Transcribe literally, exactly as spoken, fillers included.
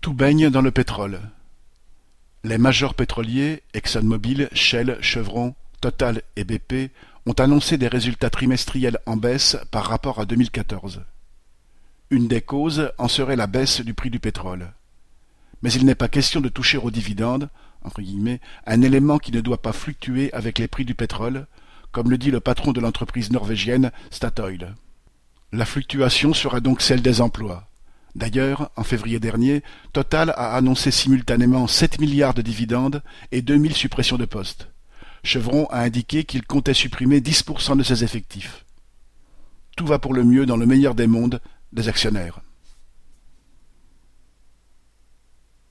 Tout baigne dans le pétrole. Les majors pétroliers, ExxonMobil, Shell, Chevron, Total et B P, ont annoncé des résultats trimestriels en baisse par rapport à deux mille quatorze. Une des causes en serait la baisse du prix du pétrole. Mais il n'est pas question de toucher aux dividendes, entre guillemets, un élément qui ne doit pas fluctuer avec les prix du pétrole, comme le dit le patron de l'entreprise norvégienne Statoil. La fluctuation sera donc celle des emplois. D'ailleurs, en février dernier, Total a annoncé simultanément sept milliards de dividendes et deux mille suppressions de postes. Chevron a indiqué qu'il comptait supprimer dix pour cent de ses effectifs. Tout va pour le mieux dans le meilleur des mondes des actionnaires.